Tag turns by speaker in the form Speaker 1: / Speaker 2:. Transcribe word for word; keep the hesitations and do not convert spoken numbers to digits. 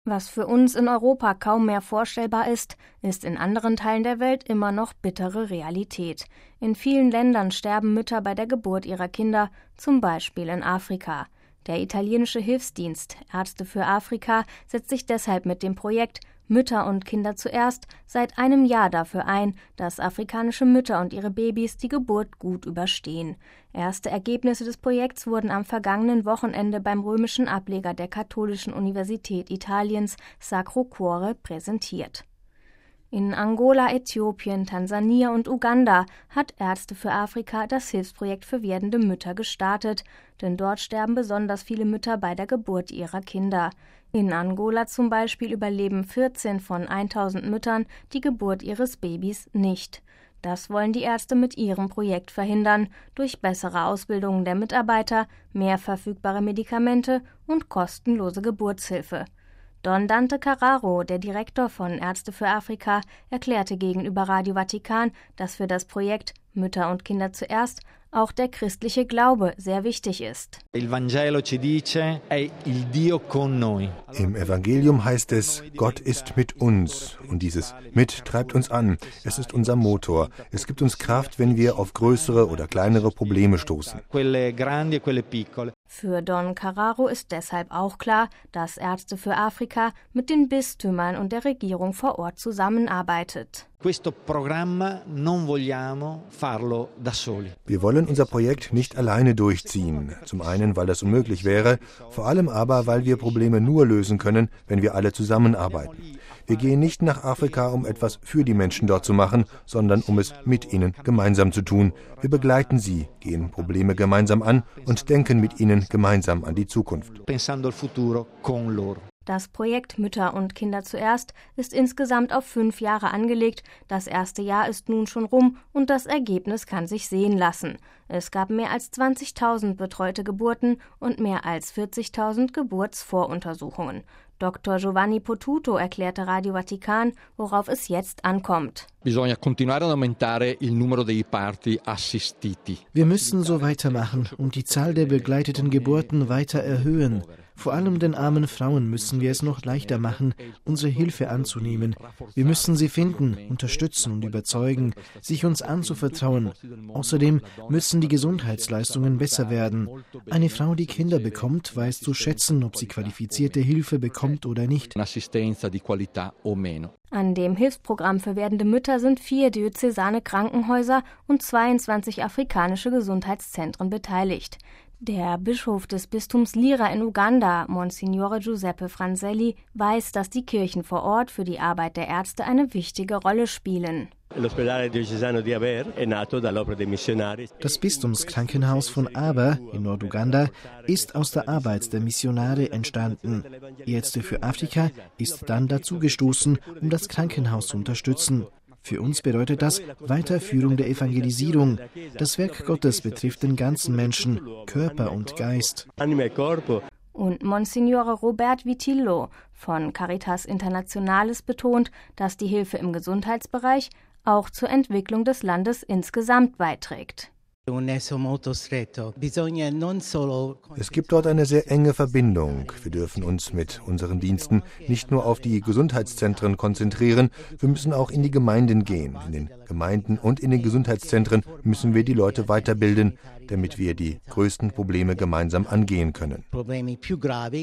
Speaker 1: Was für uns in Europa kaum mehr vorstellbar ist, ist in anderen Teilen der Welt immer noch bittere Realität. In vielen Ländern sterben Mütter bei der Geburt ihrer Kinder, zum Beispiel in Afrika. Der italienische Hilfsdienst Ärzte für Afrika setzt sich deshalb mit dem Projekt Mütter und Kinder zuerst seit einem Jahr dafür ein, dass afrikanische Mütter und ihre Babys die Geburt gut überstehen. Erste Ergebnisse des Projekts wurden am vergangenen Wochenende beim römischen Ableger der Katholischen Universität Italiens Sacro Cuore präsentiert. In Angola, Äthiopien, Tansania und Uganda hat Ärzte für Afrika das Hilfsprojekt für werdende Mütter gestartet, denn dort sterben besonders viele Mütter bei der Geburt ihrer Kinder. In Angola zum Beispiel überleben vierzehn von tausend Müttern die Geburt ihres Babys nicht. Das wollen die Ärzte mit ihrem Projekt verhindern, durch bessere Ausbildung der Mitarbeiter, mehr verfügbare Medikamente und kostenlose Geburtshilfe. Don Dante Carraro, der Direktor von Ärzte für Afrika, erklärte gegenüber Radio Vatikan, dass für das Projekt Mütter und Kinder zuerst auch der christliche Glaube sehr wichtig ist.
Speaker 2: Im Evangelium heißt es, Gott ist mit uns. Und dieses mit treibt uns an. Es ist unser Motor. Es gibt uns Kraft, wenn wir auf größere oder kleinere Probleme stoßen.
Speaker 1: Für Don Carraro ist deshalb auch klar, dass Ärzte für Afrika mit den Bistümern und der Regierung vor Ort zusammenarbeitet.
Speaker 2: Wir wollen unser Projekt nicht alleine durchziehen. Zum einen, weil das unmöglich wäre, vor allem aber, weil wir Probleme nur lösen können, wenn wir alle zusammenarbeiten. Wir gehen nicht nach Afrika, um etwas für die Menschen dort zu machen, sondern um es mit ihnen gemeinsam zu tun. Wir begleiten sie, gehen Probleme gemeinsam an und denken mit ihnen gemeinsam an die Zukunft.
Speaker 1: Das Projekt Mütter und Kinder zuerst ist insgesamt auf fünf Jahre angelegt. Das erste Jahr ist nun schon rum und das Ergebnis kann sich sehen lassen. Es gab mehr als zwanzigtausend betreute Geburten und mehr als vierzigtausend Geburtsvoruntersuchungen. Doktor Giovanni Potuto erklärte Radio Vatikan, worauf es jetzt ankommt.
Speaker 3: Wir müssen so weitermachen und die Zahl der begleiteten Geburten weiter erhöhen. Vor allem den armen Frauen müssen wir es noch leichter machen, unsere Hilfe anzunehmen. Wir müssen sie finden, unterstützen und überzeugen, sich uns anzuvertrauen. Außerdem müssen die Gesundheitsleistungen besser werden. Eine Frau, die Kinder bekommt, weiß zu schätzen, ob sie qualifizierte Hilfe bekommt oder nicht.
Speaker 1: An dem Hilfsprogramm für werdende Mütter sind vier diözesane Krankenhäuser und zweiundzwanzig afrikanische Gesundheitszentren beteiligt. Der Bischof des Bistums Lira in Uganda, Monsignore Giuseppe Franzelli, weiß, dass die Kirchen vor Ort für die Arbeit der Ärzte eine wichtige Rolle spielen.
Speaker 3: Das Bistumskrankenhaus von Aber in Norduganda ist aus der Arbeit der Missionare entstanden. Ärzte für Afrika ist dann dazugestoßen, um das Krankenhaus zu unterstützen. Für uns bedeutet das Weiterführung der Evangelisierung. Das Werk Gottes betrifft den ganzen Menschen, Körper und Geist.
Speaker 1: Und Monsignore Robert Vitillo von Caritas Internationalis betont, dass die Hilfe im Gesundheitsbereich auch zur Entwicklung des Landes insgesamt beiträgt.
Speaker 2: Es gibt dort eine sehr enge Verbindung. Wir dürfen uns mit unseren Diensten nicht nur auf die Gesundheitszentren konzentrieren, wir müssen auch in die Gemeinden gehen. In den Gemeinden und in den Gesundheitszentren müssen wir die Leute weiterbilden, damit wir die größten Probleme gemeinsam angehen können.